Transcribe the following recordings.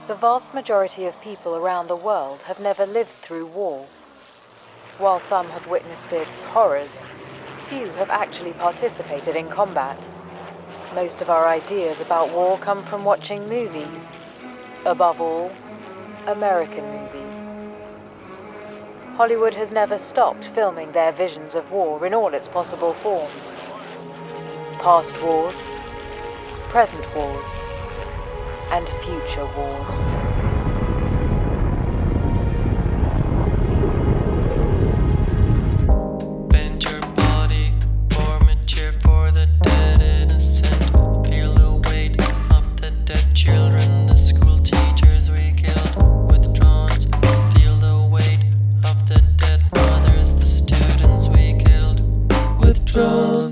The vast majority of people around the world have never lived through war. While some have witnessed its horrors, few have actually participated in combat. Most of our ideas about war come from watching movies. Above all, American movies. Hollywood has never stopped filming their visions of war in all its possible forms. Past wars, present wars, and future wars. Bend your body, form a chair for the dead innocent. Feel the weight of the dead children, the school teachers we killed with drones. Feel the weight of the dead mothers, the students we killed with drones.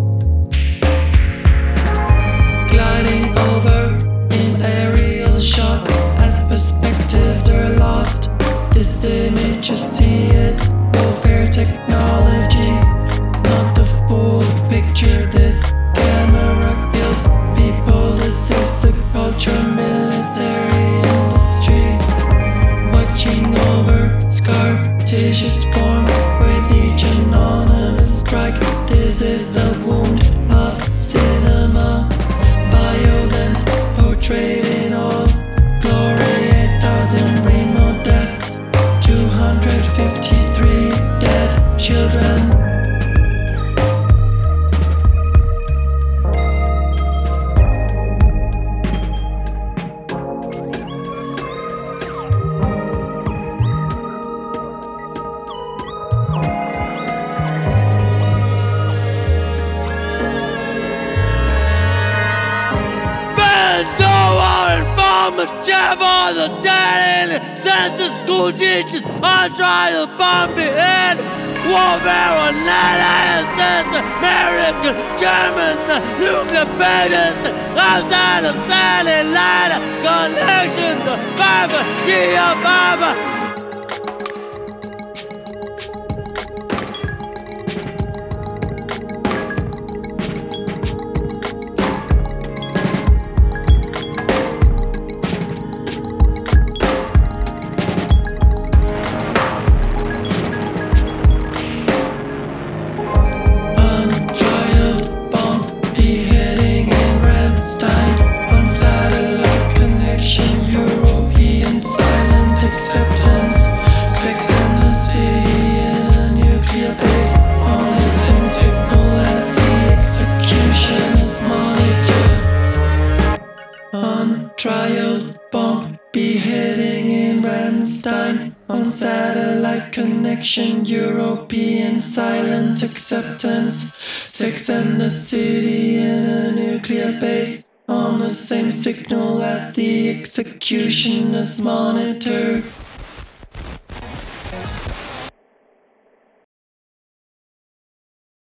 Gliding over in aerial shot as perspectives are lost. This image you see, it's welfare technology, not the full picture. This camera kills people. This is the culture, military industry. Watching over scar tissues form with each anonymous strike. This is the wound of cinema. Violence portrayed in all glory. 8,000 remote deaths, 253 dead children. From a chair for the dead and since the school teachers on trial bomb behead. Warfare on night is American, German, the nuclear bases outside of satellite connection to 5G or fiber. Trialed bomb beheading in Ramstein on satellite connection, European silent acceptance. Sex and the City in a nuclear base on the same signal as the executioners monitor.